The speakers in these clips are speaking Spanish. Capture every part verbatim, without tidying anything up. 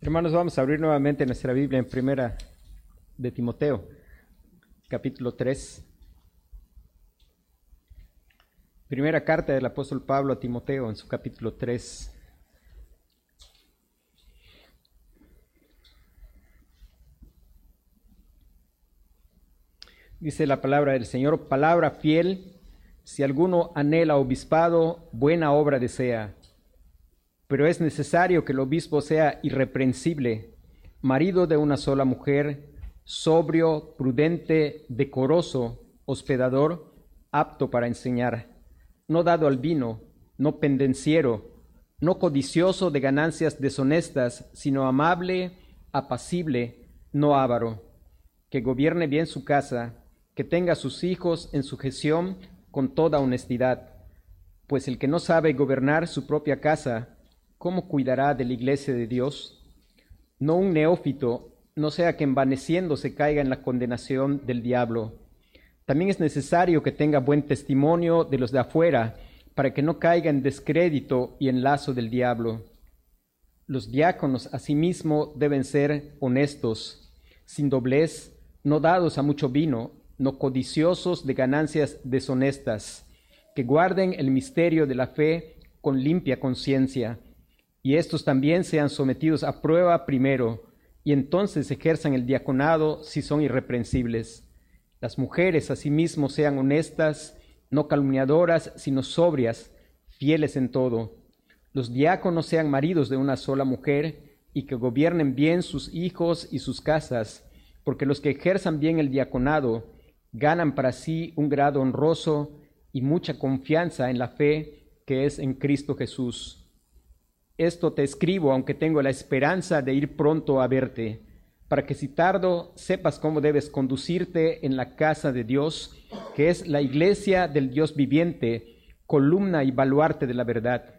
Hermanos, vamos a abrir nuevamente nuestra Biblia en Primera de Timoteo, capítulo tres. Primera carta del apóstol Pablo a Timoteo, en su capítulo tres. Dice la palabra del Señor: palabra fiel, si alguno anhela obispado, buena obra desea. Pero es necesario que el obispo sea irreprensible, marido de una sola mujer, sobrio, prudente, decoroso, hospedador, apto para enseñar, no dado al vino, no pendenciero, no codicioso de ganancias deshonestas, sino amable, apacible, no avaro, que gobierne bien su casa, que tenga a sus hijos en sujeción con toda honestidad. Pues el que no sabe gobernar su propia casa, ¿cómo cuidará de la iglesia de Dios? No un neófito, no sea que envaneciéndose caiga en la condenación del diablo. También es necesario que tenga buen testimonio de los de afuera, para que no caiga en descrédito y en lazo del diablo. Los diáconos asimismo deben ser honestos, sin doblez, no dados a mucho vino, no codiciosos de ganancias deshonestas, que guarden el misterio de la fe con limpia conciencia, y estos también sean sometidos a prueba primero, y entonces ejerzan el diaconado si son irreprensibles. Las mujeres asimismo sean honestas, no calumniadoras, sino sobrias, fieles en todo. Los diáconos sean maridos de una sola mujer, y que gobiernen bien sus hijos y sus casas, porque los que ejerzan bien el diaconado ganan para sí un grado honroso y mucha confianza en la fe que es en Cristo Jesús. Esto te escribo, aunque tengo la esperanza de ir pronto a verte, para que si tardo sepas cómo debes conducirte en la casa de Dios, que es la iglesia del Dios viviente, columna y baluarte de la verdad.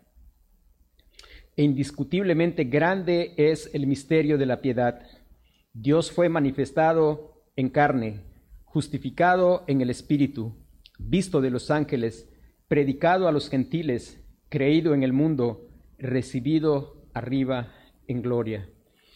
E indiscutiblemente grande es el misterio de la piedad. Dios fue manifestado en carne, justificado en el Espíritu, visto de los ángeles, predicado a los gentiles, creído en el mundo, recibido arriba en gloria.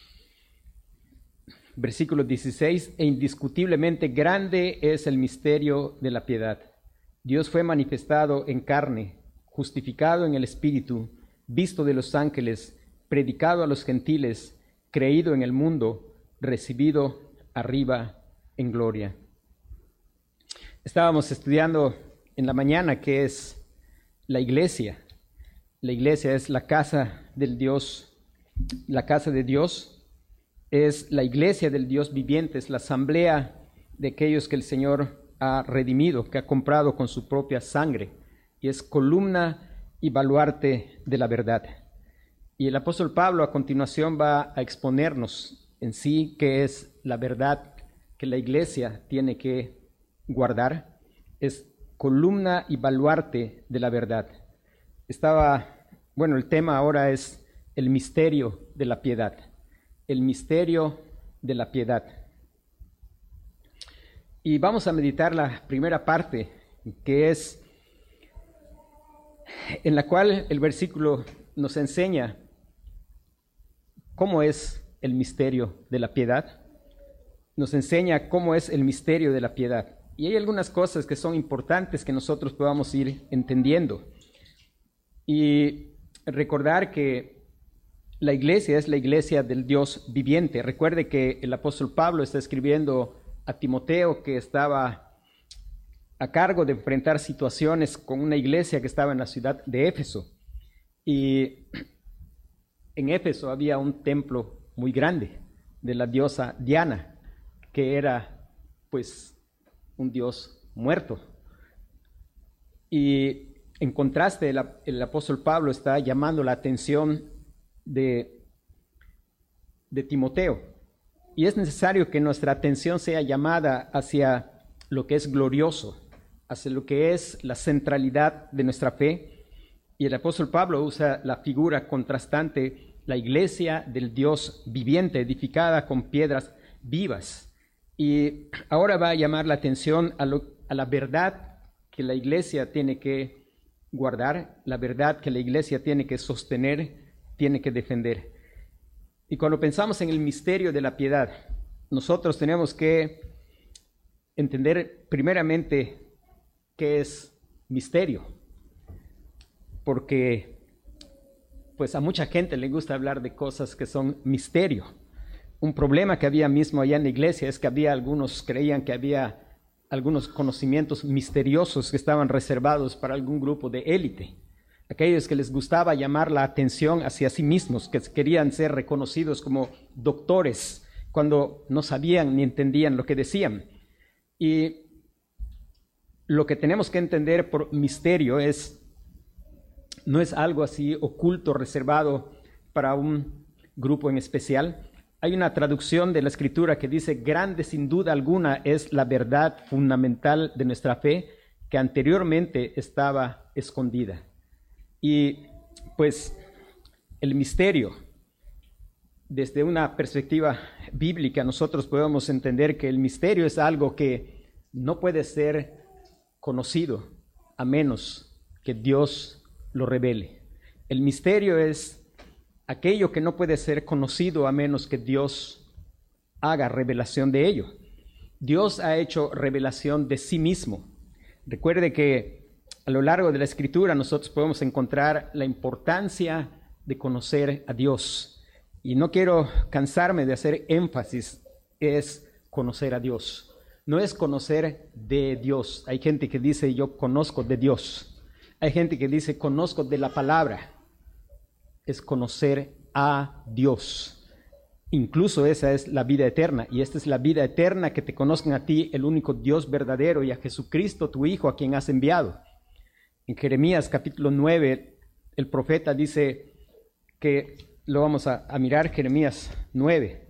Versículo dieciséis, e indiscutiblemente grande es el misterio de la piedad. Dios fue manifestado en carne, justificado en el Espíritu, visto de los ángeles, predicado a los gentiles, creído en el mundo, recibido arriba en gloria. Estábamos estudiando en la mañana qué es la iglesia. La iglesia es la casa del Dios, la casa de Dios, es la iglesia del Dios viviente, es la asamblea de aquellos que el Señor ha redimido, que ha comprado con su propia sangre, y es columna y baluarte de la verdad. Y el apóstol Pablo a continuación va a exponernos en sí qué es la verdad que la iglesia tiene que guardar, es columna y baluarte de la verdad. Estaba, bueno, el tema ahora es el misterio de la piedad, el misterio de la piedad. Y vamos a meditar la primera parte, que es en la cual el versículo nos enseña cómo es el misterio de la piedad, nos enseña cómo es el misterio de la piedad. Y hay algunas cosas que son importantes que nosotros podamos ir entendiendo. Y recordar que la iglesia es la iglesia del Dios viviente. Recuerde que el apóstol Pablo está escribiendo a Timoteo, que estaba a cargo de enfrentar situaciones con una iglesia que estaba en la ciudad de Éfeso. Y en Éfeso había un templo muy grande de la diosa Diana, que era pues un dios muerto. Y en contraste, el, el apóstol Pablo está llamando la atención de, de Timoteo. Y es necesario que nuestra atención sea llamada hacia lo que es glorioso, hacia lo que es la centralidad de nuestra fe. Y el apóstol Pablo usa la figura contrastante, la iglesia del Dios viviente, edificada con piedras vivas. Y ahora va a llamar la atención a, lo, a la verdad que la iglesia tiene que guardar, la verdad que la iglesia tiene que sostener, tiene que defender. Y cuando pensamos en el misterio de la piedad, nosotros tenemos que entender primeramente qué es misterio, porque pues a mucha gente le gusta hablar de cosas que son misterio. Un problema que había mismo allá en la iglesia es que había algunos creían que había algunos conocimientos misteriosos que estaban reservados para algún grupo de élite. Aquellos que les gustaba llamar la atención hacia sí mismos, que querían ser reconocidos como doctores cuando no sabían ni entendían lo que decían. Y lo que tenemos que entender por misterio es, no es algo así oculto, reservado para un grupo en especial. Hay una traducción de la Escritura que dice: grande sin duda alguna es la verdad fundamental de nuestra fe, que anteriormente estaba escondida. Y pues el misterio, desde una perspectiva bíblica, nosotros podemos entender que el misterio es algo que no puede ser conocido a menos que Dios lo revele. El misterio es aquello que no puede ser conocido a menos que Dios haga revelación de ello. Dios ha hecho revelación de sí mismo. Recuerde que a lo largo de la Escritura nosotros podemos encontrar la importancia de conocer a Dios. Y no quiero cansarme de hacer énfasis, es conocer a Dios. No es conocer de Dios. Hay gente que dice yo conozco de Dios. Hay gente que dice conozco de la palabra. Es conocer a Dios. Incluso esa es la vida eterna, y esta es la vida eterna, que te conozcan a ti, el único Dios verdadero, y a Jesucristo, tu Hijo, a quien has enviado. En Jeremías capítulo nueve, el profeta dice que, lo vamos a, a mirar, Jeremías nueve.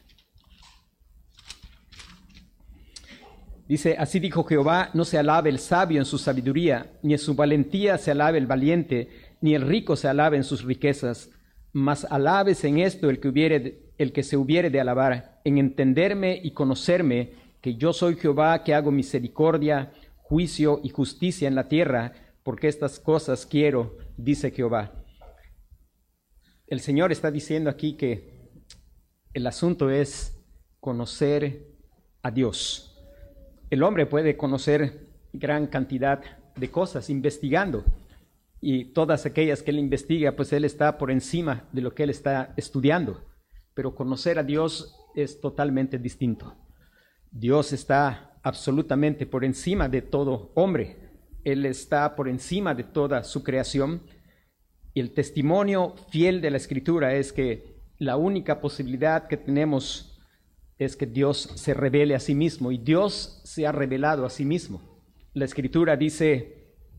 Dice: así dijo Jehová, no se alabe el sabio en su sabiduría, ni en su valentía se alabe el valiente, ni el rico se alabe en sus riquezas, mas alabes en esto el que hubiere, el que se hubiere de alabar, en entenderme y conocerme, que yo soy Jehová, que hago misericordia, juicio y justicia en la tierra, porque estas cosas quiero, dice Jehová. El Señor está diciendo aquí que el asunto es conocer a Dios. El hombre puede conocer gran cantidad de cosas investigando, y todas aquellas que él investiga, pues él está por encima de lo que él está estudiando. Pero conocer a Dios es totalmente distinto. Dios está absolutamente por encima de todo hombre. Él está por encima de toda su creación. Y el testimonio fiel de la Escritura es que la única posibilidad que tenemos es que Dios se revele a sí mismo, y Dios se ha revelado a sí mismo. La Escritura dice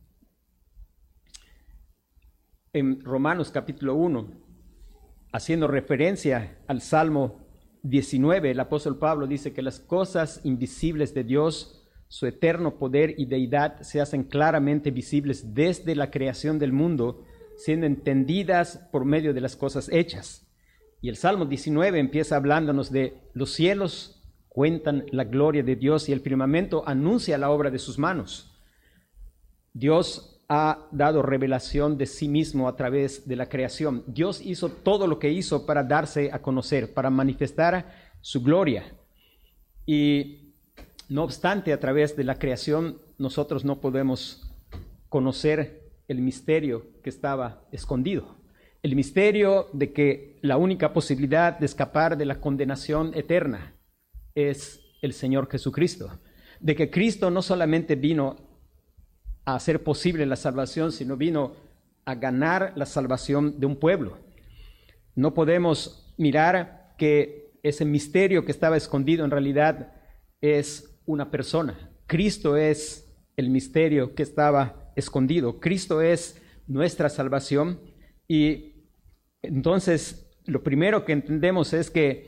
en Romanos capítulo uno, haciendo referencia al Salmo diecinueve, el apóstol Pablo dice que las cosas invisibles de Dios, su eterno poder y deidad, se hacen claramente visibles desde la creación del mundo, siendo entendidas por medio de las cosas hechas. Y el Salmo diecinueve empieza hablándonos de los cielos cuentan la gloria de Dios y el firmamento anuncia la obra de sus manos. Dios ha dado revelación de sí mismo a través de la creación. Dios hizo todo lo que hizo para darse a conocer, para manifestar su gloria. Y no obstante, a través de la creación, nosotros no podemos conocer el misterio que estaba escondido. El misterio de que la única posibilidad de escapar de la condenación eterna es el Señor Jesucristo. De que Cristo no solamente vino a hacer posible la salvación, sino vino a ganar la salvación de un pueblo. No podemos mirar que ese misterio que estaba escondido en realidad es una persona. Cristo es el misterio que estaba escondido. Cristo es nuestra salvación. Y entonces lo primero que entendemos es que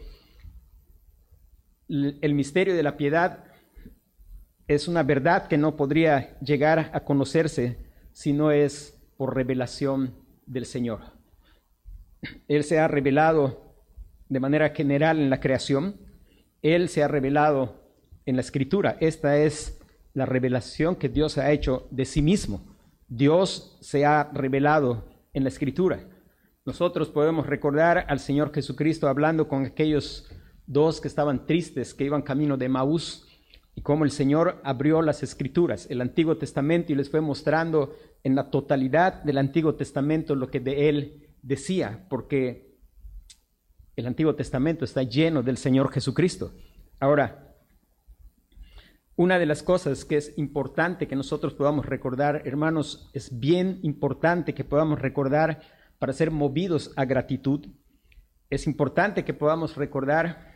el misterio de la piedad es una verdad que no podría llegar a conocerse si no es por revelación del Señor. Él se ha revelado de manera general en la creación. Él se ha revelado en la Escritura. Esta es la revelación que Dios ha hecho de sí mismo. Dios se ha revelado en la Escritura. Nosotros podemos recordar al Señor Jesucristo hablando con aquellos dos que estaban tristes, que iban camino de Maús, y cómo el Señor abrió las Escrituras, el Antiguo Testamento, y les fue mostrando en la totalidad del Antiguo Testamento lo que de Él decía, porque el Antiguo Testamento está lleno del Señor Jesucristo. Ahora, una de las cosas que es importante que nosotros podamos recordar, hermanos, es bien importante que podamos recordar para ser movidos a gratitud. Es importante que podamos recordar,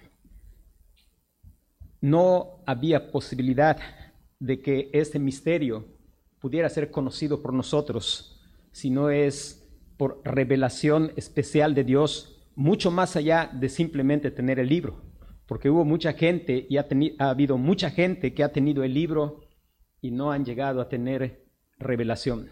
no había posibilidad de que este misterio pudiera ser conocido por nosotros, si no es por revelación especial de Dios, mucho más allá de simplemente tener el libro. Porque hubo mucha gente y ha, ha habido mucha gente que ha tenido el libro y no han llegado a tener revelación.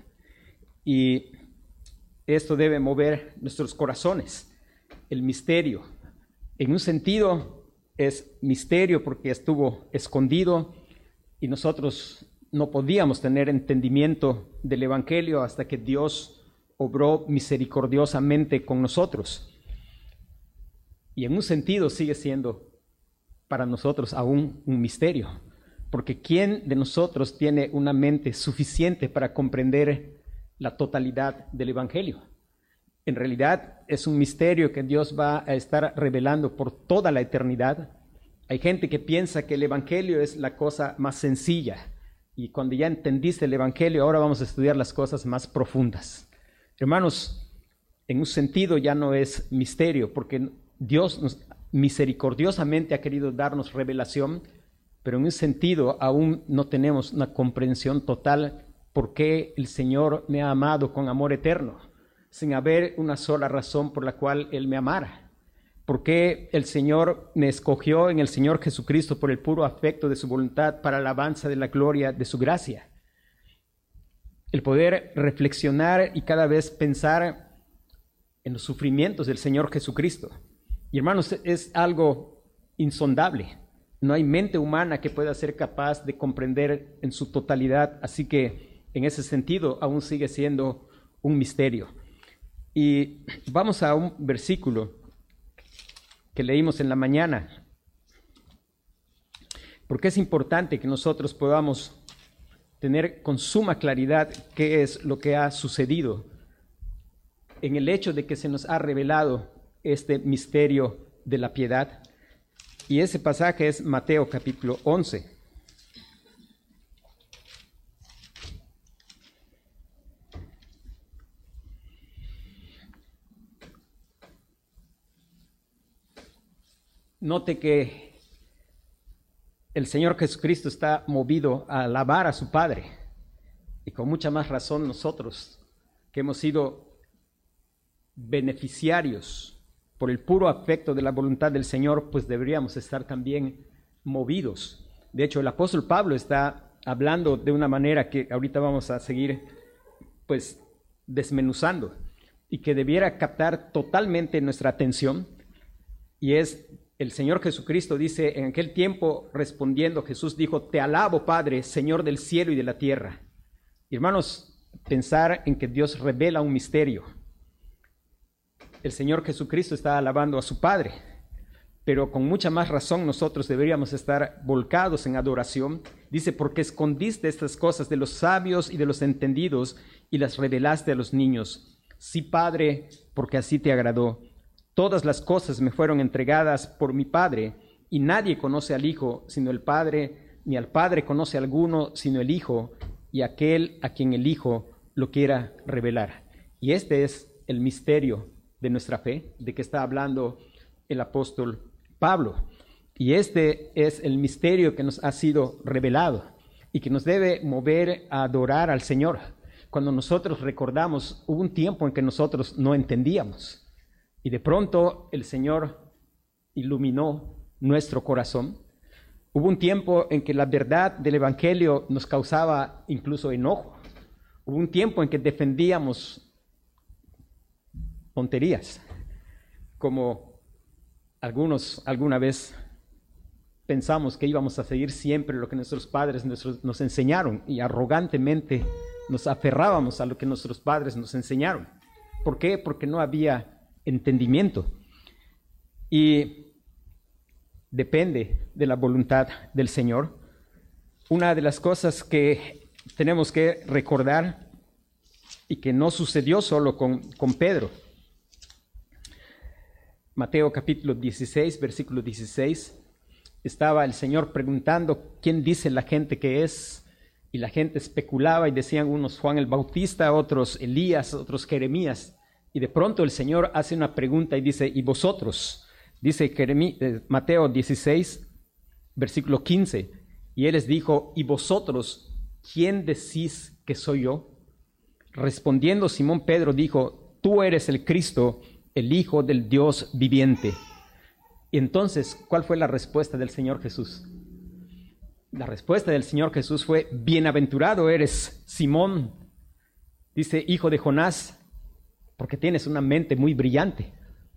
Y esto debe mover nuestros corazones. El misterio, en un sentido, es misterio porque estuvo escondido y nosotros no podíamos tener entendimiento del Evangelio hasta que Dios obró misericordiosamente con nosotros. Y en un sentido sigue siendo para nosotros aún un misterio, porque ¿quién de nosotros tiene una mente suficiente para comprender la totalidad del Evangelio? En realidad es un misterio que Dios va a estar revelando por toda la eternidad. Hay gente que piensa que el Evangelio es la cosa más sencilla, y cuando ya entendiste el Evangelio, ahora vamos a estudiar las cosas más profundas. Hermanos, en un sentido ya no es misterio, porque Dios nos misericordiosamente ha querido darnos revelación, pero en un sentido aún no tenemos una comprensión total por qué el Señor me ha amado con amor eterno, sin haber una sola razón por la cual Él me amara. ¿Por qué el Señor me escogió en el Señor Jesucristo por el puro afecto de su voluntad para la alabanza de la gloria de su gracia? El poder reflexionar y cada vez pensar en los sufrimientos del Señor Jesucristo. Y hermanos, es algo insondable. No hay mente humana que pueda ser capaz de comprender en su totalidad, así que en ese sentido aún sigue siendo un misterio. Y vamos a un versículo que leímos en la mañana, porque es importante que nosotros podamos tener con suma claridad qué es lo que ha sucedido en el hecho de que se nos ha revelado este misterio de la piedad. Y ese pasaje es Mateo capítulo once. Note que el Señor Jesucristo está movido a alabar a su Padre, y con mucha más razón nosotros, que hemos sido beneficiarios por el puro afecto de la voluntad del Señor, pues deberíamos estar también movidos. De hecho, el apóstol Pablo está hablando de una manera que ahorita vamos a seguir pues desmenuzando, y que debiera captar totalmente nuestra atención, y es el Señor Jesucristo dice, en aquel tiempo respondiendo Jesús dijo, te alabo Padre, Señor del cielo y de la tierra. Y hermanos, pensar en que Dios revela un misterio. El Señor Jesucristo está alabando a su Padre, pero con mucha más razón nosotros deberíamos estar volcados en adoración. Dice, porque escondiste estas cosas de los sabios y de los entendidos y las revelaste a los niños. Sí, Padre, porque así te agradó. Todas las cosas me fueron entregadas por mi Padre, y nadie conoce al Hijo sino el Padre, ni al Padre conoce a alguno sino el Hijo, y aquel a quien el Hijo lo quiera revelar. Y este es el misterio de nuestra fe, de que está hablando el apóstol Pablo. Y este es el misterio que nos ha sido revelado y que nos debe mover a adorar al Señor. Cuando nosotros recordamos, hubo un tiempo en que nosotros no entendíamos, y de pronto el Señor iluminó nuestro corazón. Hubo un tiempo en que la verdad del Evangelio nos causaba incluso enojo. Hubo un tiempo en que defendíamos tonterías, como algunos alguna vez pensamos que íbamos a seguir siempre lo que nuestros padres nuestros, nos enseñaron, y arrogantemente nos aferrábamos a lo que nuestros padres nos enseñaron. ¿Por qué? Porque no había entendimiento. Y depende de la voluntad del Señor. Una de las cosas que tenemos que recordar y que no sucedió solo con, con Pedro. Mateo capítulo dieciséis, versículo dieciséis. Estaba el Señor preguntando quién dice la gente que es, y la gente especulaba y decían unos Juan el Bautista, otros Elías, otros Jeremías, y de pronto el Señor hace una pregunta y dice, ¿y vosotros? Dice Jeremí, eh, Mateo dieciséis, versículo quince, y Él les dijo, ¿y vosotros quién decís que soy yo? Respondiendo Simón Pedro dijo, tú eres el Cristo, el Hijo del Dios viviente. Y entonces, ¿cuál fue la respuesta del Señor Jesús? La respuesta del Señor Jesús fue, bienaventurado eres, Simón, dice, hijo de Jonás, porque tienes una mente muy brillante.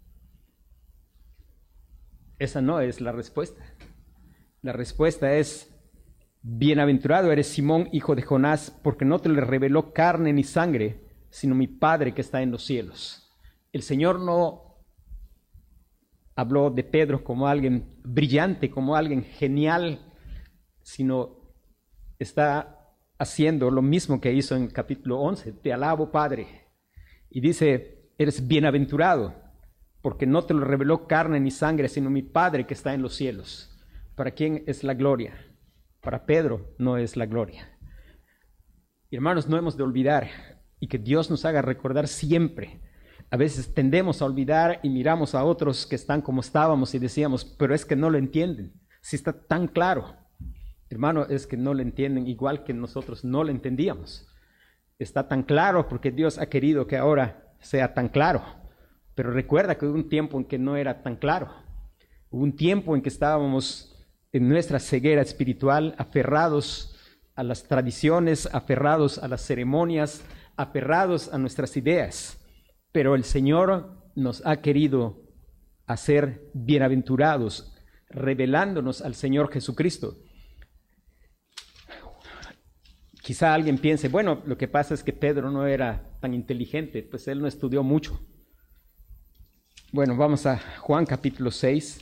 Esa no es la respuesta. La respuesta es, bienaventurado eres, Simón, hijo de Jonás, porque no te le reveló carne ni sangre, sino mi Padre que está en los cielos. El Señor no habló de Pedro como alguien brillante, como alguien genial, sino está haciendo lo mismo que hizo en el capítulo once. Te alabo, Padre. Y dice, eres bienaventurado, porque no te lo reveló carne ni sangre, sino mi Padre que está en los cielos. ¿Para quién es la gloria? Para Pedro no es la gloria. Y hermanos, no hemos de olvidar, y que Dios nos haga recordar siempre. A veces tendemos a olvidar y miramos a otros que están como estábamos y decíamos, pero es que no lo entienden. Si está tan claro, hermano, es que no lo entienden igual que nosotros no lo entendíamos. Está tan claro porque Dios ha querido que ahora sea tan claro. Pero recuerda que hubo un tiempo en que no era tan claro. Hubo un tiempo en que estábamos en nuestra ceguera espiritual, aferrados a las tradiciones, aferrados a las ceremonias, aferrados a nuestras ideas. Pero el Señor nos ha querido hacer bienaventurados, revelándonos al Señor Jesucristo. Quizá alguien piense, bueno, lo que pasa es que Pedro no era tan inteligente, pues él no estudió mucho. Bueno, vamos a Juan capítulo seis.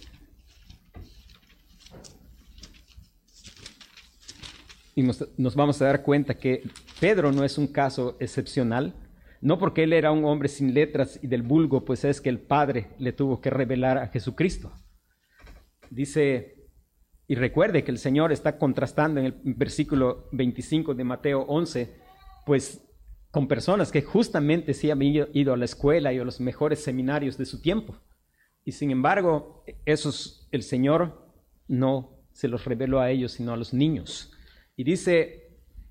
Y nos, nos vamos a dar cuenta que Pedro no es un caso excepcional. No porque él era un hombre sin letras y del vulgo, pues es que el Padre le tuvo que revelar a Jesucristo. Dice, y recuerde que el Señor está contrastando en el versículo veinticinco de Mateo once, pues con personas que justamente sí han ido a la escuela y a los mejores seminarios de su tiempo. Y sin embargo, esos el Señor no se los reveló a ellos, sino a los niños. Y dice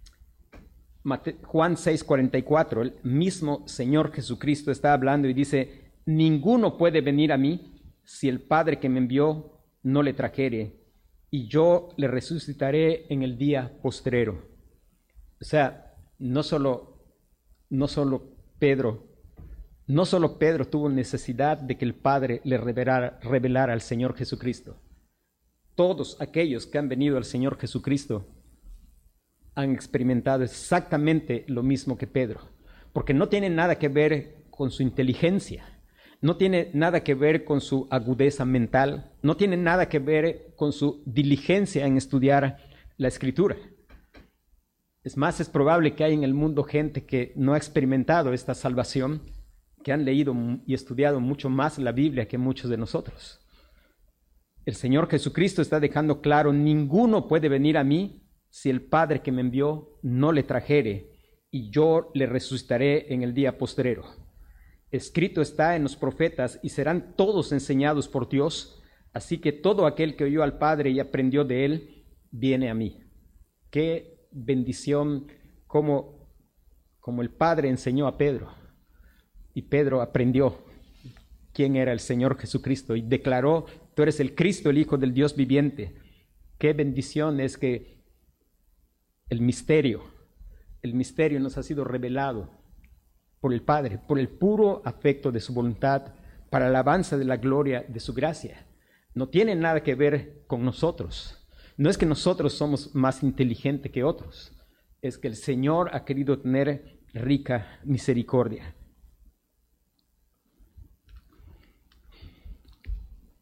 Juan seis cuarenta y cuatro, el mismo Señor Jesucristo está hablando y dice, ninguno puede venir a mí si el Padre que me envió no le trajere, y yo le resucitaré en el día postrero. O sea, no solo, no solo Pedro, no solo Pedro tuvo necesidad de que el Padre le revelara, revelara al Señor Jesucristo. Todos aquellos que han venido al Señor Jesucristo han experimentado exactamente lo mismo que Pedro, porque no tiene nada que ver con su inteligencia, no tiene nada que ver con su agudeza mental, no tiene nada que ver con su diligencia en estudiar la Escritura. Es más, es probable que hay en el mundo gente que no ha experimentado esta salvación, que han leído y estudiado mucho más la Biblia que muchos de nosotros. El Señor Jesucristo está dejando claro, ninguno puede venir a mí si el Padre que me envió no le trajere, y yo le resucitaré en el día postrero. Escrito está en los profetas, y serán todos enseñados por Dios, así que todo aquel que oyó al Padre y aprendió de él, viene a mí. Qué bendición, como, como el Padre enseñó a Pedro, y Pedro aprendió quién era el Señor Jesucristo, y declaró, tú eres el Cristo, el Hijo del Dios viviente. Qué bendición es que El misterio, el misterio nos ha sido revelado por el Padre, por el puro afecto de su voluntad, para la alabanza de la gloria de su gracia. No tiene nada que ver con nosotros. No es que nosotros somos más inteligentes que otros, es que el Señor ha querido tener rica misericordia.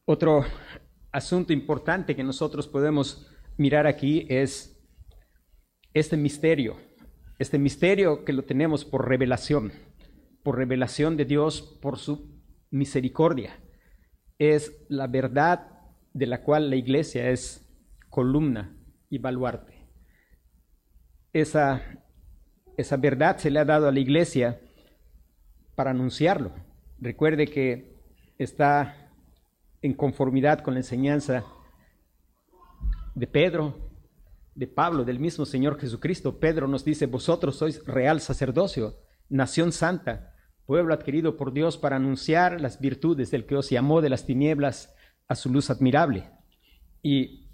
Otro asunto importante que nosotros podemos mirar aquí es este misterio, este misterio que lo tenemos por revelación, por revelación de Dios, por su misericordia. Es la verdad de la cual la iglesia es columna y baluarte. Esa, esa verdad se le ha dado a la iglesia para anunciarlo. Recuerde que está en conformidad con la enseñanza de Pedro, de Pablo, del mismo Señor Jesucristo. Pedro nos dice: vosotros sois real sacerdocio, nación santa, pueblo adquirido por Dios para anunciar las virtudes del que os llamó de las tinieblas a su luz admirable. Y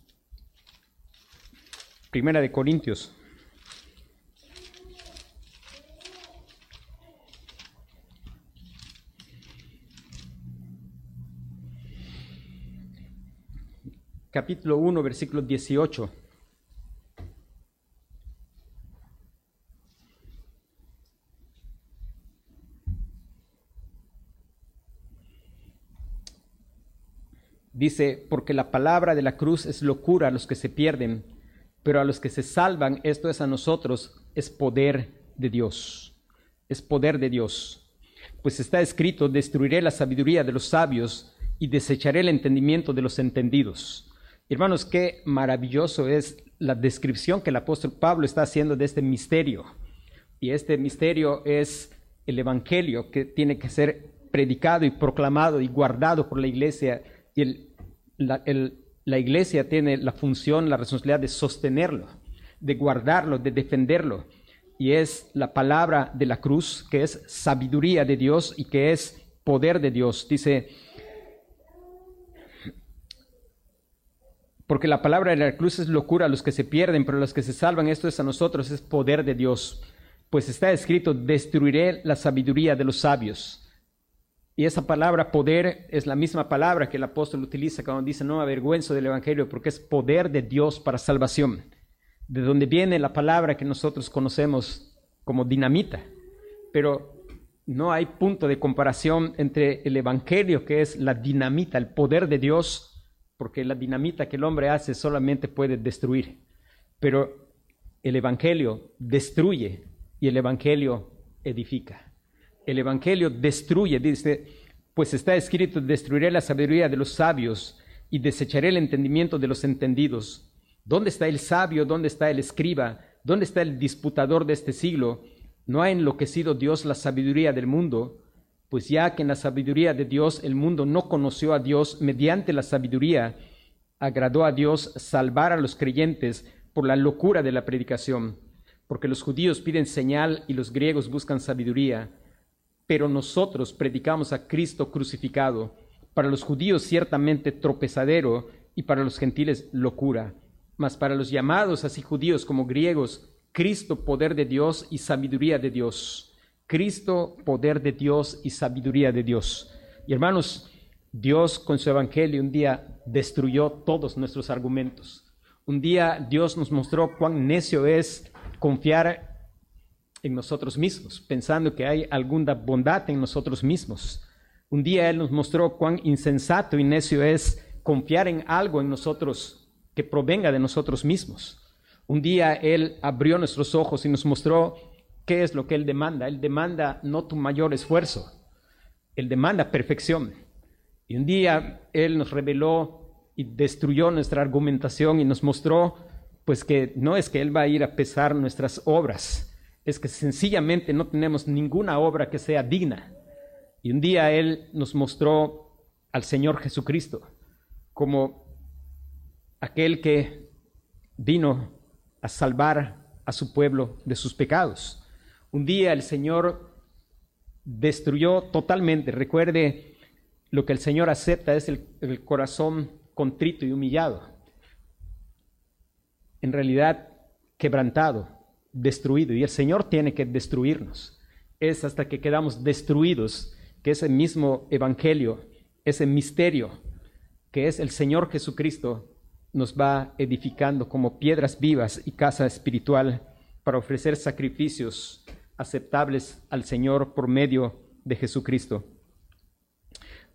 Primera de Corintios, capítulo uno, versículo dieciocho. Dice: porque la palabra de la cruz es locura a los que se pierden, pero a los que se salvan, esto es a nosotros, es poder de Dios. Es poder de Dios. Pues está escrito: destruiré la sabiduría de los sabios y desecharé el entendimiento de los entendidos. Hermanos, qué maravilloso es la descripción que el apóstol Pablo está haciendo de este misterio. Y este misterio es el evangelio, que tiene que ser predicado y proclamado y guardado por la iglesia. Y el, la, el, la iglesia tiene la función, la responsabilidad de sostenerlo, de guardarlo, de defenderlo. Y es la palabra de la cruz, que es sabiduría de Dios y que es poder de Dios. Dice: porque la palabra de la cruz es locura a los que se pierden, pero a los que se salvan, esto es a nosotros, es poder de Dios. Pues está escrito: destruiré la sabiduría de los sabios. Y esa palabra poder es la misma palabra que el apóstol utiliza cuando dice: no me avergüenzo del evangelio, porque es poder de Dios para salvación. De donde viene la palabra que nosotros conocemos como dinamita. Pero no hay punto de comparación entre el evangelio, que es la dinamita, el poder de Dios, porque la dinamita que el hombre hace solamente puede destruir. Pero el evangelio destruye y el evangelio edifica. El evangelio destruye, dice: pues está escrito: destruiré la sabiduría de los sabios y desecharé el entendimiento de los entendidos. ¿Dónde está el sabio? ¿Dónde está el escriba? ¿Dónde está el disputador de este siglo? ¿No ha enloquecido Dios la sabiduría del mundo? Pues ya que en la sabiduría de Dios el mundo no conoció a Dios, mediante la sabiduría agradó a Dios salvar a los creyentes por la locura de la predicación. Porque los judíos piden señal y los griegos buscan sabiduría. Pero nosotros predicamos a Cristo crucificado, para los judíos ciertamente tropezadero y para los gentiles locura, mas para los llamados, así judíos como griegos, Cristo poder de Dios y sabiduría de Dios. Cristo poder de Dios y sabiduría de Dios. Y hermanos, Dios con su evangelio un día destruyó todos nuestros argumentos. Un día Dios nos mostró cuán necio es confiar en nosotros mismos, pensando que hay alguna bondad en nosotros mismos. Un día Él nos mostró cuán insensato y necio es confiar en algo en nosotros que provenga de nosotros mismos. Un día Él abrió nuestros ojos y nos mostró qué es lo que Él demanda. Él demanda no tu mayor esfuerzo, Él demanda perfección. Y un día Él nos reveló y destruyó nuestra argumentación y nos mostró pues que no es que Él va a ir a pesar nuestras obras, es que sencillamente no tenemos ninguna obra que sea digna. Y un día Él nos mostró al Señor Jesucristo como aquel que vino a salvar a su pueblo de sus pecados. Un día el Señor destruyó totalmente. Recuerde, lo que el Señor acepta es el, el corazón contrito y humillado. En realidad, quebrantado, destruido, y el Señor tiene que destruirnos. Es hasta que quedamos destruidos que ese mismo evangelio, ese misterio que es el Señor Jesucristo, nos va edificando como piedras vivas y casa espiritual para ofrecer sacrificios aceptables al Señor por medio de Jesucristo.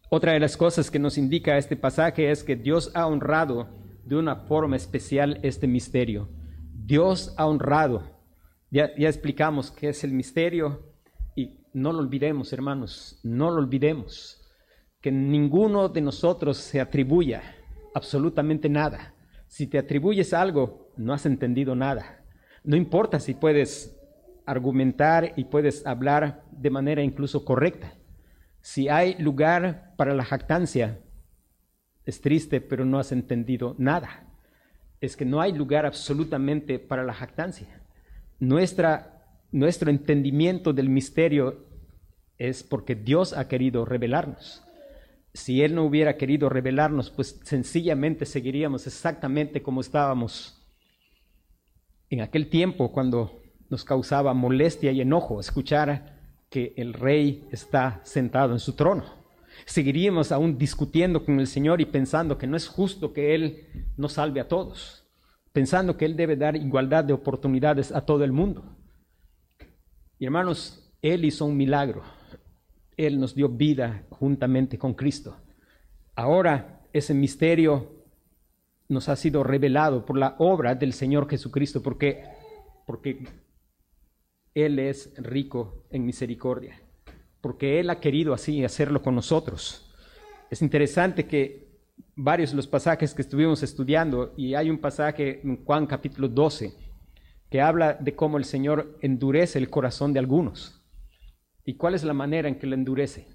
Otra de las cosas que nos indica este pasaje es que Dios ha honrado de una forma especial este misterio. Dios ha honrado. Ya, ya explicamos qué es el misterio y no lo olvidemos, hermanos, no lo olvidemos. Que ninguno de nosotros se atribuya absolutamente nada. Si te atribuyes algo, no has entendido nada. No importa si puedes argumentar y puedes hablar de manera incluso correcta. Si hay lugar para la jactancia, es triste, pero no has entendido nada. Es que no hay lugar absolutamente para la jactancia. Nuestra, nuestro entendimiento del misterio es porque Dios ha querido revelarnos. Si Él no hubiera querido revelarnos, pues sencillamente seguiríamos exactamente como estábamos en aquel tiempo, cuando nos causaba molestia y enojo escuchar que el rey está sentado en su trono. Seguiríamos aún discutiendo con el Señor y pensando que no es justo que Él nos salve a todos, pensando que Él debe dar igualdad de oportunidades a todo el mundo. Y hermanos, Él hizo un milagro. Él nos dio vida juntamente con Cristo. Ahora ese misterio nos ha sido revelado por la obra del Señor Jesucristo, porque, porque Él es rico en misericordia, porque Él ha querido así hacerlo con nosotros. Es interesante que varios de los pasajes que estuvimos estudiando, y hay un pasaje en Juan capítulo doce, que habla de cómo el Señor endurece el corazón de algunos. ¿Y cuál es la manera en que lo endurece?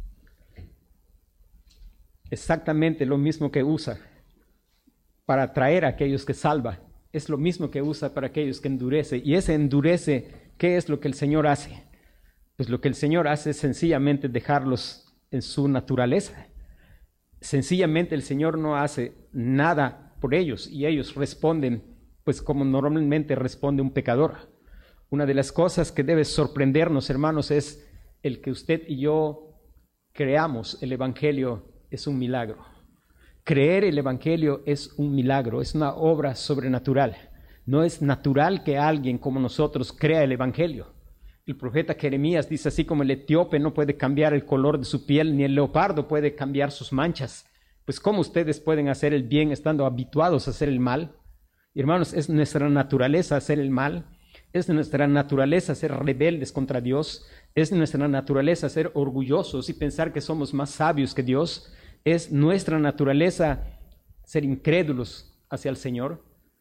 Exactamente lo mismo que usa para atraer a aquellos que salva. Es lo mismo que usa para aquellos que endurece. Y ese endurece, ¿qué es lo que el Señor hace? Pues lo que el Señor hace es sencillamente dejarlos en su naturaleza. Sencillamente el Señor no hace nada por ellos y ellos responden pues como normalmente responde un pecador. Una de las cosas que debe sorprendernos, hermanos, es el que usted y yo creamos el Evangelio es un milagro. Creer el Evangelio es un milagro, es una obra sobrenatural. No es natural que alguien como nosotros crea el Evangelio. El profeta Jeremías dice, así como el etíope no puede cambiar el color de su piel, ni el leopardo puede cambiar sus manchas, pues ¿cómo ustedes pueden hacer el bien estando habituados a hacer el mal? Hermanos, es nuestra naturaleza hacer el mal. Es nuestra naturaleza ser rebeldes contra Dios. Es nuestra naturaleza ser orgullosos y pensar que somos más sabios que Dios. Es nuestra naturaleza ser incrédulos hacia el Señor.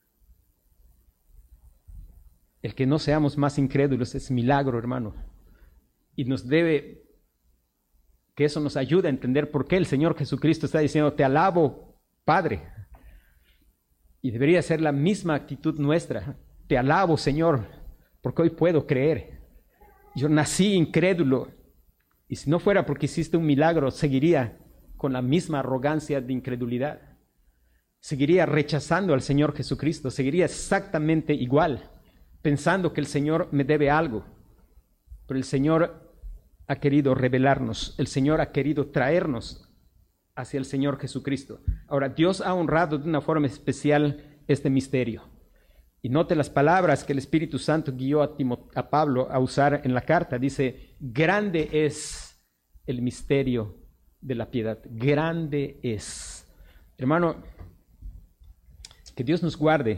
El que no seamos más incrédulos es milagro, hermano. Y nos debe, que eso nos ayude a entender por qué el Señor Jesucristo está diciendo, te alabo, Padre. Y debería ser la misma actitud nuestra. Te alabo, Señor, porque hoy puedo creer. Yo nací incrédulo, y si no fuera porque hiciste un milagro, seguiría con la misma arrogancia de incredulidad. Seguiría rechazando al Señor Jesucristo, seguiría exactamente igual, pensando que el Señor me debe algo. Pero el Señor ha querido revelarnos, el Señor ha querido traernos hacia el Señor Jesucristo. Ahora, Dios ha honrado de una forma especial este misterio. Y note las palabras que el Espíritu Santo guió a, Timot- a Pablo a usar en la carta. Dice, grande es el misterio de la piedad. Grande es. Hermano, que Dios nos guarde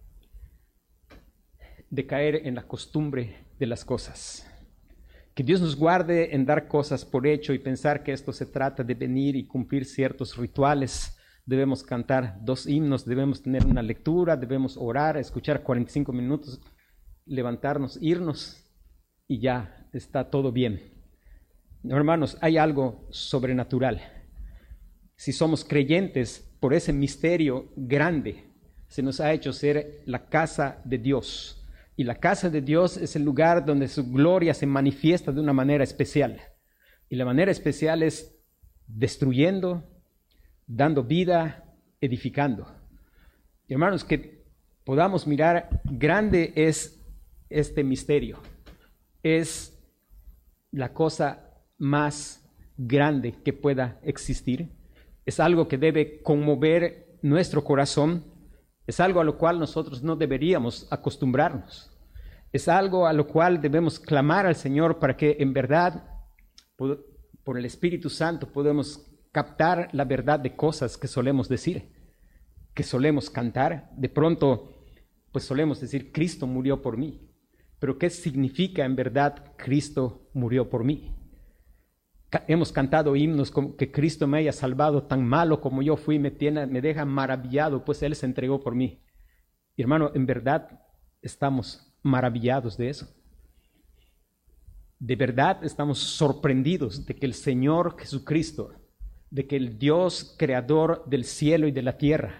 de caer en la costumbre de las cosas. Que Dios nos guarde en dar cosas por hecho y pensar que esto se trata de venir y cumplir ciertos rituales. Debemos cantar dos himnos, debemos tener una lectura, debemos orar, escuchar cuarenta y cinco minutos, levantarnos, irnos y ya está todo bien. No, hermanos, hay algo sobrenatural. Si somos creyentes, por ese misterio grande, se nos ha hecho ser la casa de Dios. Y la casa de Dios es el lugar donde su gloria se manifiesta de una manera especial. Y la manera especial es destruyendo, dando vida, edificando. Hermanos, que podamos mirar, grande es este misterio. Es la cosa más grande que pueda existir. Es algo que debe conmover nuestro corazón. Es algo a lo cual nosotros no deberíamos acostumbrarnos. Es algo a lo cual debemos clamar al Señor para que en verdad, por el Espíritu Santo, podamos captar la verdad de cosas que solemos decir, que solemos cantar. De pronto, pues solemos decir, Cristo murió por mí. Pero ¿qué significa en verdad Cristo murió por mí? Ca- hemos cantado himnos como que Cristo me haya salvado, tan malo como yo fui, me, tiene, me deja maravillado, pues Él se entregó por mí. Y hermano, en verdad estamos maravillados de eso. De verdad estamos sorprendidos de que el Señor Jesucristo, de que el Dios creador del cielo y de la tierra,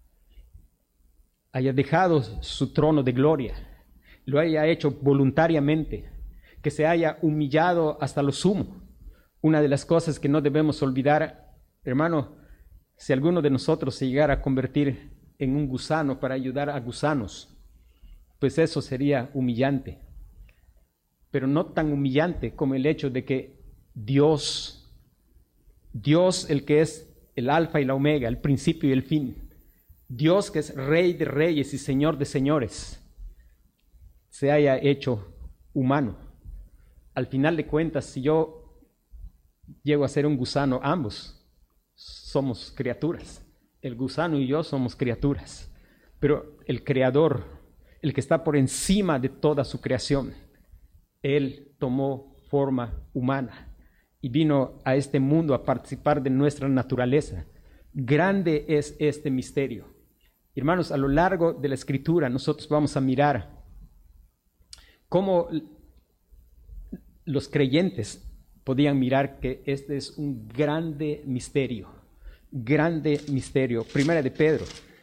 haya dejado su trono de gloria, lo haya hecho voluntariamente, que se haya humillado hasta lo sumo. Una de las cosas que no debemos olvidar, hermano, si alguno de nosotros se llegara a convertir en un gusano para ayudar a gusanos, pues eso sería humillante. Pero no tan humillante como el hecho de que Dios, Dios el que es el alfa y la omega, el principio y el fin, Dios que es rey de reyes y señor de señores, se haya hecho humano. Al final de cuentas, si yo llego a ser un gusano, ambos somos criaturas. El gusano y yo somos criaturas. Pero el Creador, el que está por encima de toda su creación, Él tomó forma humana y vino a este mundo a participar de nuestra naturaleza. Grande es este misterio. Hermanos, a lo largo de la Escritura nosotros vamos a mirar cómo los creyentes podían mirar que este es un grande misterio, grande misterio. Primera de Pedro.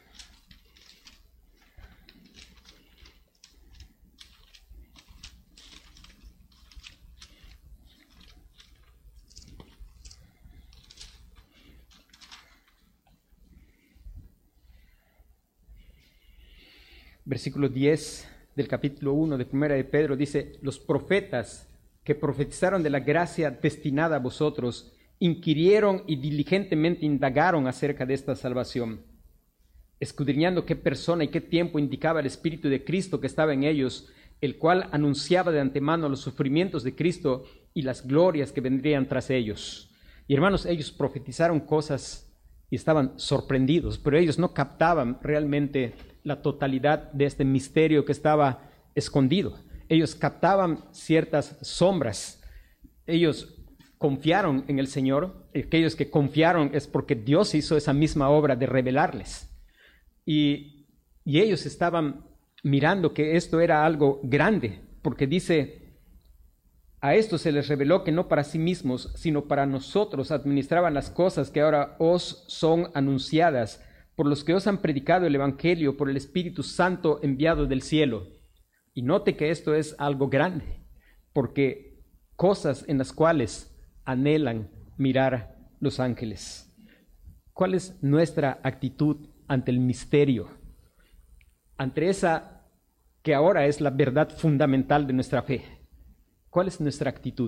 Versículo diez del capítulo uno de Primera de Pedro dice: los profetas que profetizaron de la gracia destinada a vosotros inquirieron y diligentemente indagaron acerca de esta salvación, escudriñando qué persona y qué tiempo indicaba el Espíritu de Cristo que estaba en ellos, el cual anunciaba de antemano los sufrimientos de Cristo y las glorias que vendrían tras ellos. Y hermanos, ellos profetizaron cosas y estaban sorprendidos, pero ellos no captaban realmente la totalidad de este misterio que estaba escondido. Ellos captaban ciertas sombras. Ellos confiaron en el Señor. Aquellos que confiaron es porque Dios hizo esa misma obra de revelarles. Y, y ellos estaban mirando que esto era algo grande, porque dice: a esto se les reveló que no para sí mismos, sino para nosotros administraban las cosas que ahora os son anunciadas, por los que os han predicado el Evangelio por el Espíritu Santo enviado del cielo. Y note que esto es algo grande, porque cosas en las cuales anhelan mirar los ángeles. ¿Cuál es nuestra actitud ante el misterio? Ante esa que ahora es la verdad fundamental de nuestra fe. ¿Cuál es nuestra actitud?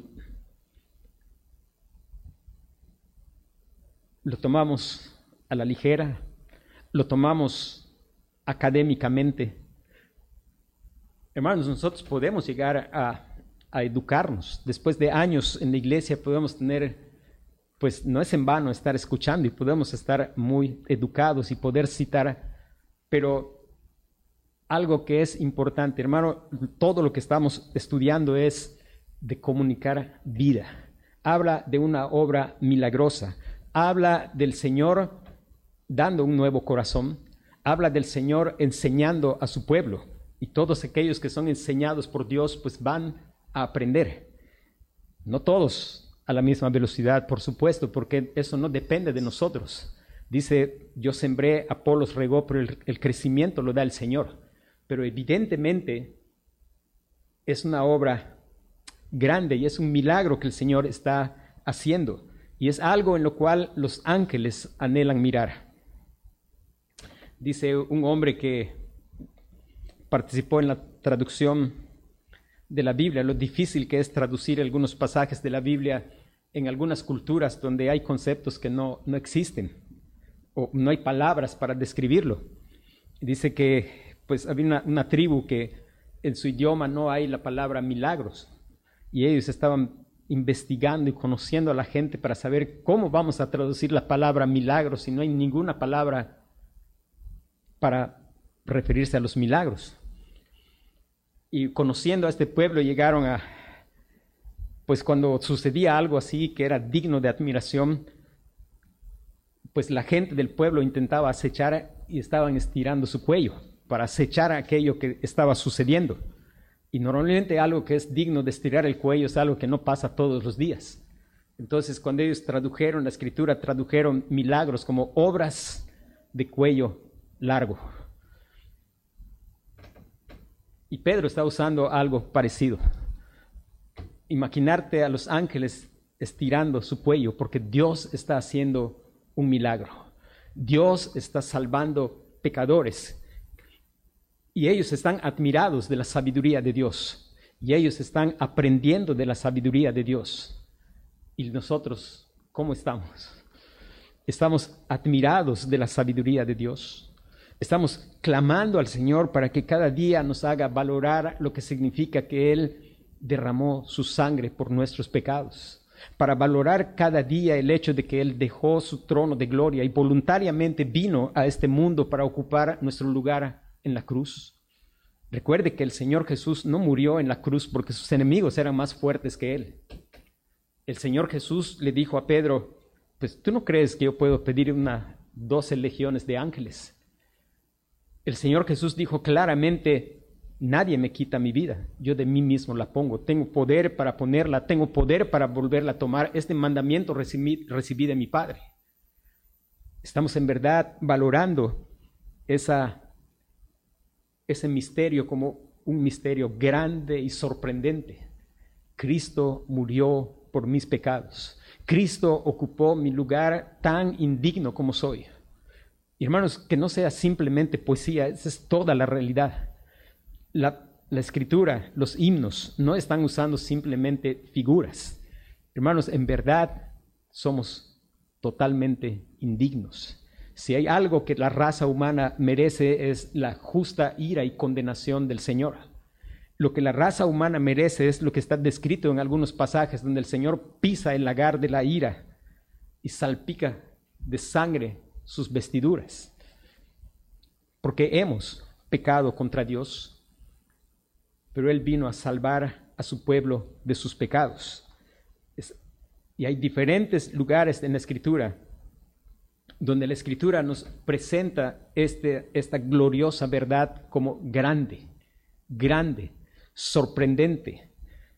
¿Lo tomamos a la ligera? ¿Lo tomamos académicamente? Hermanos, nosotros podemos llegar a, a educarnos. Después de años en la iglesia podemos tener, pues no es en vano estar escuchando y podemos estar muy educados y poder citar, pero algo que es importante, hermano, todo lo que estamos estudiando es de comunicar vida. Habla de una obra milagrosa, habla del Señor dando un nuevo corazón, habla del Señor enseñando a su pueblo. Y todos aquellos que son enseñados por Dios, pues van a aprender. No todos a la misma velocidad, por supuesto, porque eso no depende de nosotros. Dice: yo sembré, Apolos regó, pero el, el crecimiento lo da el Señor. Pero evidentemente es una obra grande y es un milagro que el Señor está haciendo. Y es algo en lo cual los ángeles anhelan mirar. Dice un hombre que participó en la traducción de la Biblia, lo difícil que es traducir algunos pasajes de la Biblia en algunas culturas donde hay conceptos que no, no existen o no hay palabras para describirlo. Dice que pues había una, una tribu que en su idioma no hay la palabra milagros y ellos estaban investigando y conociendo a la gente para saber cómo vamos a traducir la palabra milagros si no hay ninguna palabra para referirse a los milagros. Y conociendo a este pueblo llegaron a, pues cuando sucedía algo así que era digno de admiración, pues la gente del pueblo intentaba acechar y estaban estirando su cuello para acechar aquello que estaba sucediendo. Y normalmente algo que es digno de estirar el cuello es algo que no pasa todos los días. Entonces, cuando ellos tradujeron la escritura, tradujeron milagros como obras de cuello largo. Y Pedro está usando algo parecido. Imaginarte a los ángeles estirando su cuello porque Dios está haciendo un milagro. Dios está salvando pecadores. Y ellos están admirados de la sabiduría de Dios. Y ellos están aprendiendo de la sabiduría de Dios. ¿Y nosotros cómo estamos? Estamos admirados de la sabiduría de Dios. Estamos clamando al Señor para que cada día nos haga valorar lo que significa que Él derramó su sangre por nuestros pecados. Para valorar cada día el hecho de que Él dejó su trono de gloria y voluntariamente vino a este mundo para ocupar nuestro lugar en la cruz. Recuerde que el Señor Jesús no murió en la cruz porque sus enemigos eran más fuertes que Él. El Señor Jesús le dijo a Pedro, pues tú no crees que yo puedo pedir una doce legiones de ángeles. El Señor Jesús dijo claramente, nadie me quita mi vida, yo de mí mismo la pongo. Tengo poder para ponerla, tengo poder para volverla a tomar. Este mandamiento recibí, recibí de mi Padre. Estamos en verdad valorando esa ese misterio como un misterio grande y sorprendente. Cristo murió por mis pecados. Cristo ocupó mi lugar tan indigno como soy. Y hermanos, que no sea simplemente poesía, esa es toda la realidad. La, la escritura, los himnos, no están usando simplemente figuras. Hermanos, en verdad somos totalmente indignos. Si hay algo que la raza humana merece es la justa ira y condenación del Señor. Lo que la raza humana merece es lo que está descrito en algunos pasajes donde el Señor pisa el lagar de la ira y salpica de sangre sus vestiduras. Porque hemos pecado contra Dios, pero Él vino a salvar a su pueblo de sus pecados. Es, y hay diferentes lugares en la Escritura donde la Escritura nos presenta este, esta gloriosa verdad como grande, grande, sorprendente.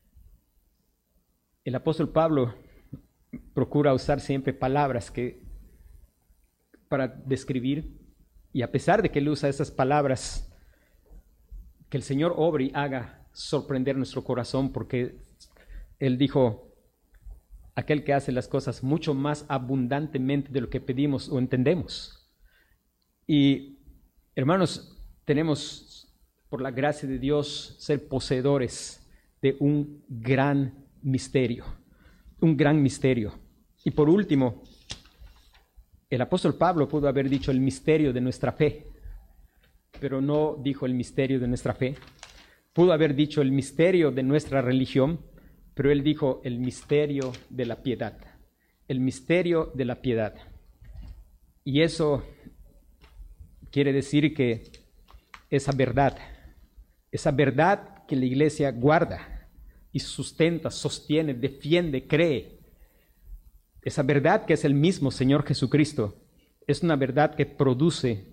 El apóstol Pablo procura usar siempre palabras que, para describir, y a pesar de que él usa esas palabras, que el Señor obre y haga sorprender nuestro corazón, porque él dijo, aquel que hace las cosas mucho más abundantemente de lo que pedimos o entendemos. Y hermanos, tenemos por la gracia de Dios ser poseedores de un gran misterio, un gran misterio. Y por último, el apóstol Pablo pudo haber dicho el misterio de nuestra fe, pero no dijo el misterio de nuestra fe. Pudo haber dicho el misterio de nuestra religión, pero él dijo el misterio de la piedad, el misterio de la piedad. Y eso quiere decir que esa verdad, esa verdad que la iglesia guarda y sustenta, sostiene, defiende, cree, esa verdad que es el mismo Señor Jesucristo, es una verdad que produce,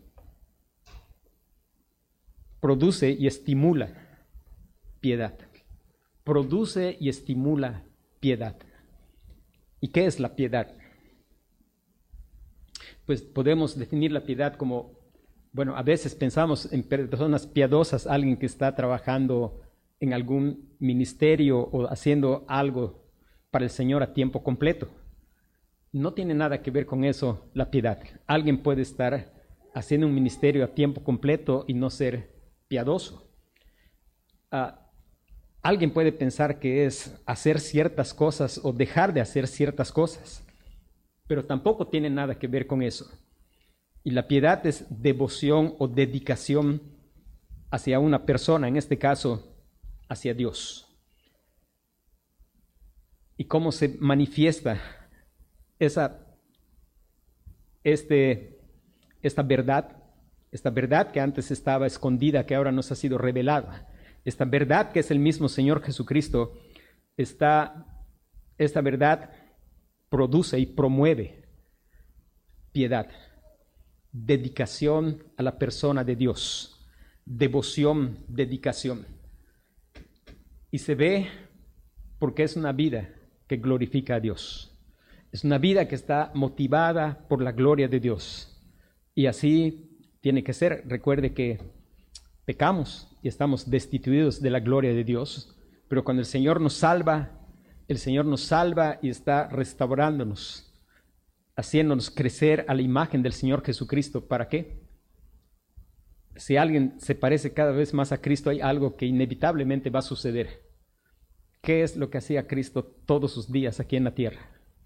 produce y estimula piedad. Produce y estimula piedad. ¿Y qué es la piedad? Pues podemos definir la piedad como, bueno, a veces pensamos en personas piadosas, alguien que está trabajando en algún ministerio o haciendo algo para el Señor a tiempo completo. No tiene nada que ver con eso la piedad. Alguien puede estar haciendo un ministerio a tiempo completo y no ser piadoso. Uh, Alguien puede pensar que es hacer ciertas cosas o dejar de hacer ciertas cosas, pero tampoco tiene nada que ver con eso. Y la piedad es devoción o dedicación hacia una persona, en este caso, hacia Dios. y cómo se manifiesta esa, este, esta verdad, esta verdad que antes estaba escondida, que ahora nos ha sido revelada. Esta verdad que es el mismo Señor Jesucristo, está, esta verdad produce y promueve piedad, dedicación a la persona de Dios, devoción, dedicación. Y se ve porque es una vida que glorifica a Dios. Es una vida que está motivada por la gloria de Dios. Y así tiene que ser. Recuerde que pecamos y estamos destituidos de la gloria de Dios, pero cuando el Señor nos salva, el Señor nos salva y está restaurándonos, haciéndonos crecer a la imagen del Señor Jesucristo. ¿Para qué? Si alguien se parece cada vez más a Cristo, hay algo que inevitablemente va a suceder. ¿Qué es lo que hacía Cristo todos sus días aquí en la tierra?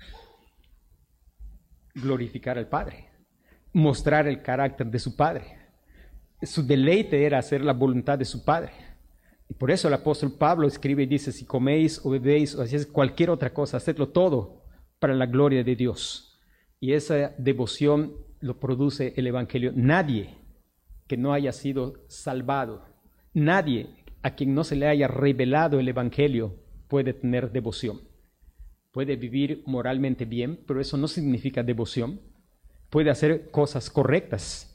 Glorificar al Padre, mostrar el carácter de su Padre. Su deleite era hacer la voluntad de su Padre. Y por eso el apóstol Pablo escribe y dice, si coméis o bebéis o hacéis cualquier otra cosa, hacedlo todo para la gloria de Dios. Y esa devoción lo produce el Evangelio. Nadie que no haya sido salvado, nadie a quien no se le haya revelado el Evangelio puede tener devoción. Puede vivir moralmente bien, pero eso no significa devoción. Puede hacer cosas correctas.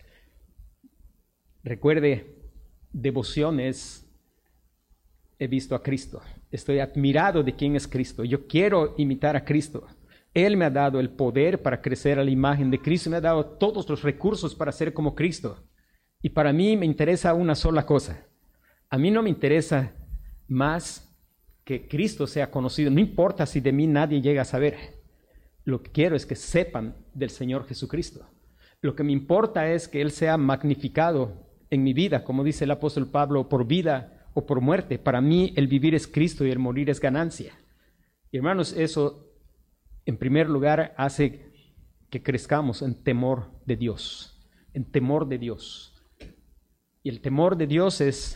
Recuerde, devoción es, he visto a Cristo, estoy admirado de quién es Cristo, yo quiero imitar a Cristo. Él me ha dado el poder para crecer a la imagen de Cristo, me ha dado todos los recursos para ser como Cristo. Y para mí me interesa una sola cosa. A mí no me interesa más que Cristo sea conocido, no importa si de mí nadie llega a saber. Lo que quiero es que sepan del Señor Jesucristo. Lo que me importa es que Él sea magnificado en mi vida, como dice el apóstol Pablo, por vida o por muerte. Para mí el vivir es Cristo y el morir es ganancia. Y hermanos, eso en primer lugar hace que crezcamos en temor de Dios, en temor de Dios. Y el temor de Dios es,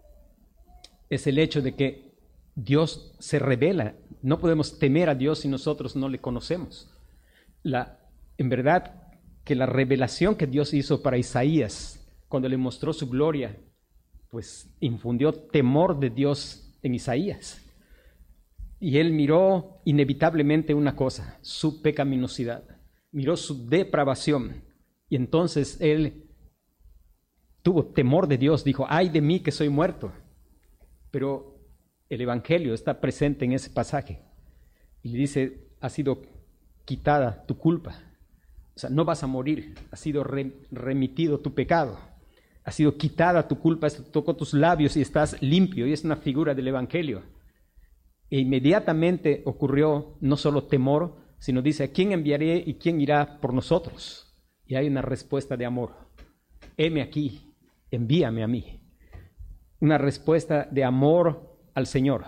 es el hecho de que Dios se revela. No podemos temer a Dios si nosotros no le conocemos. La, en verdad que la revelación que Dios hizo para Isaías, cuando le mostró su gloria, pues infundió temor de Dios en Isaías. Y él miró inevitablemente una cosa, su pecaminosidad, miró su depravación. Y entonces él tuvo temor de Dios, dijo, ay de mí que soy muerto. Pero el Evangelio está presente en ese pasaje. Y le dice, ha sido quitada tu culpa. O sea, no vas a morir, ha sido re, remitido tu pecado. Ha sido quitada tu culpa, esto tocó tus labios y estás limpio. Y es una figura del Evangelio. E inmediatamente ocurrió no solo temor, sino dice, ¿a quién enviaré y quién irá por nosotros? Y hay una respuesta de amor. Heme aquí, envíame a mí. Una respuesta de amor al Señor.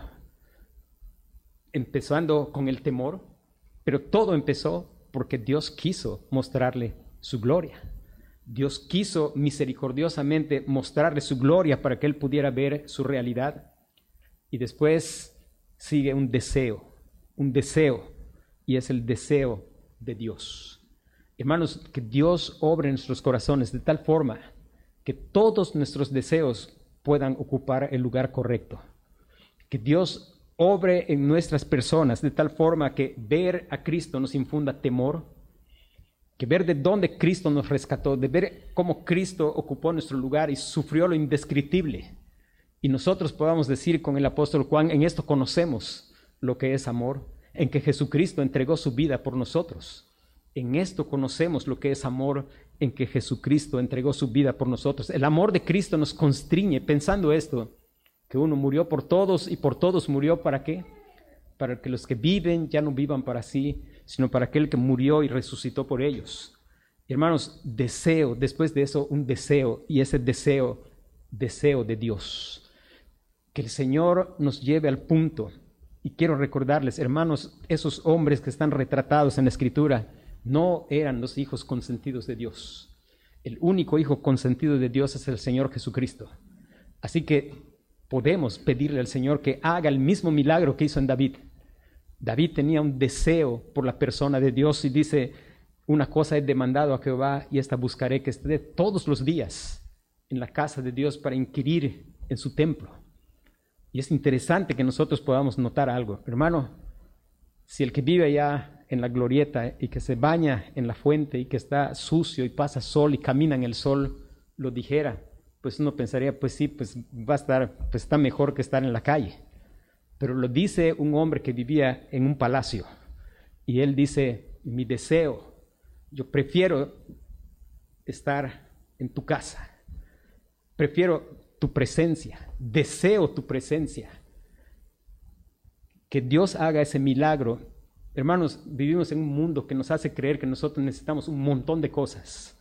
Empezando con el temor, pero todo empezó porque Dios quiso mostrarle su gloria. Dios quiso misericordiosamente mostrarle su gloria para que él pudiera ver su realidad. Y después sigue un deseo, un deseo, y es el deseo de Dios. Hermanos, que Dios obre en nuestros corazones de tal forma que todos nuestros deseos puedan ocupar el lugar correcto. Que Dios obre en nuestras personas de tal forma que ver a Cristo nos infunda temor, que ver de dónde Cristo nos rescató, de ver cómo Cristo ocupó nuestro lugar y sufrió lo indescriptible. Y nosotros podamos decir con el apóstol Juan, en esto conocemos lo que es amor, en que Jesucristo entregó su vida por nosotros. En esto conocemos lo que es amor, en que Jesucristo entregó su vida por nosotros. El amor de Cristo nos constriñe pensando esto, que uno murió por todos y por todos murió ¿para qué? Para que los que viven ya no vivan para sí, sino para aquel que murió y resucitó por ellos. Hermanos, deseo, después de eso, un deseo, y ese deseo, deseo de Dios. Que el Señor nos lleve al punto, y quiero recordarles, hermanos, esos hombres que están retratados en la Escritura no eran los hijos consentidos de Dios. El único hijo consentido de Dios es el Señor Jesucristo. Así que podemos pedirle al Señor que haga el mismo milagro que hizo en David. David tenía un deseo por la persona de Dios y dice, una cosa he demandado a Jehová y esta buscaré, que esté todos los días en la casa de Dios para inquirir en su templo. Y es interesante que nosotros podamos notar algo. Hermano, si el que vive allá en la glorieta y que se baña en la fuente y que está sucio y pasa sol y camina en el sol, lo dijera, pues uno pensaría, pues sí, pues va a estar, pues está mejor que estar en la calle. Pero lo dice un hombre que vivía en un palacio. Y él dice, mi deseo, yo prefiero estar en tu casa. Prefiero tu presencia. Deseo tu presencia. Que Dios haga ese milagro. Hermanos, vivimos en un mundo que nos hace creer que nosotros necesitamos un montón de cosas.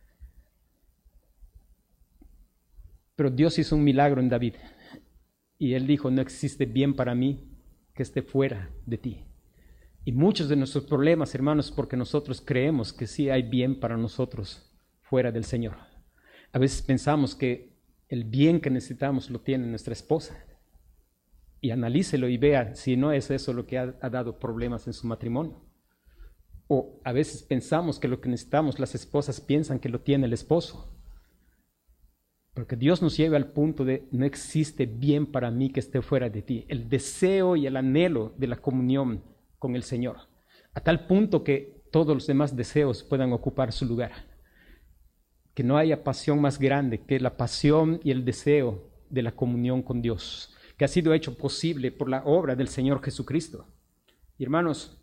Pero Dios hizo un milagro en David. Y él dijo, no existe bien para mí que esté fuera de ti. Y muchos de nuestros problemas, hermanos, porque nosotros creemos que sí hay bien para nosotros fuera del Señor. A veces pensamos que el bien que necesitamos lo tiene nuestra esposa. Y analícelo y vea si no es eso lo que ha, ha dado problemas en su matrimonio. O a veces pensamos que lo que necesitamos, las esposas piensan que lo tiene el esposo. Porque Dios nos lleva al punto de no existe bien para mí que esté fuera de ti. El deseo y el anhelo de la comunión con el Señor. A tal punto que todos los demás deseos puedan ocupar su lugar. Que no haya pasión más grande que la pasión y el deseo de la comunión con Dios. Que ha sido hecho posible por la obra del Señor Jesucristo. Y hermanos,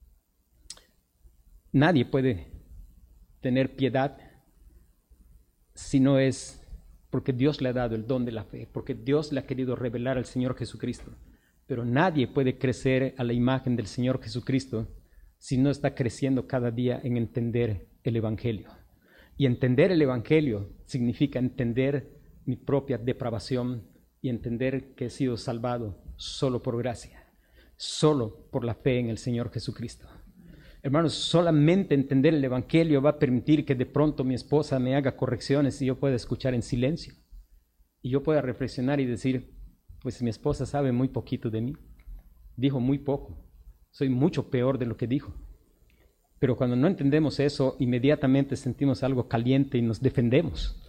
nadie puede tener piedad si no es porque Dios le ha dado el don de la fe, porque Dios le ha querido revelar al Señor Jesucristo. Pero nadie puede crecer a la imagen del Señor Jesucristo si no está creciendo cada día en entender el Evangelio. Y entender el Evangelio significa entender mi propia depravación y entender que he sido salvado solo por gracia, solo por la fe en el Señor Jesucristo. Hermanos, solamente entender el Evangelio va a permitir que de pronto mi esposa me haga correcciones y yo pueda escuchar en silencio. Y yo pueda reflexionar y decir, pues mi esposa sabe muy poquito de mí. Dijo muy poco. Soy mucho peor de lo que dijo. Pero cuando no entendemos eso, inmediatamente sentimos algo caliente y nos defendemos.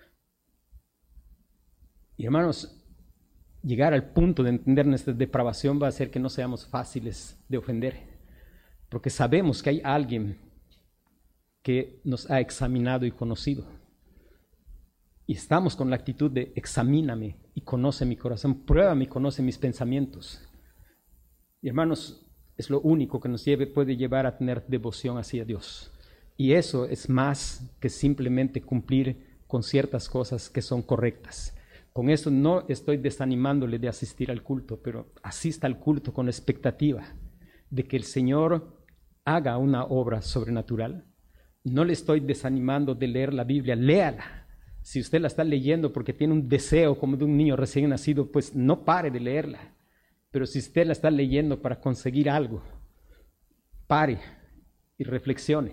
Y hermanos, llegar al punto de entender nuestra depravación va a hacer que no seamos fáciles de ofender. Porque sabemos que hay alguien que nos ha examinado y conocido. Y estamos con la actitud de examíname y conoce mi corazón, pruébame y conoce mis pensamientos. Y hermanos, es lo único que nos lleve, puede llevar a tener devoción hacia Dios. Y eso es más que simplemente cumplir con ciertas cosas que son correctas. Con eso no estoy desanimándole de asistir al culto, pero asista al culto con expectativa de que el Señor haga una obra sobrenatural. No le estoy desanimando de leer la Biblia, léala. Si usted la está leyendo porque tiene un deseo como de un niño recién nacido, pues no pare de leerla. Pero si usted la está leyendo para conseguir algo, pare y reflexione.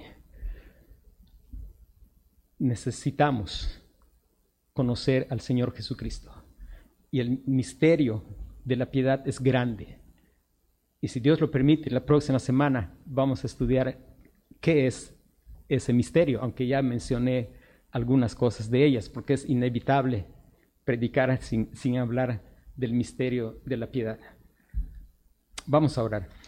Necesitamos conocer al Señor Jesucristo. Y el misterio de la piedad es grande. Y si Dios lo permite, la próxima semana vamos a estudiar qué es ese misterio, aunque ya mencioné algunas cosas de ellas, porque es inevitable predicar sin, sin hablar del misterio de la piedad. Vamos a orar.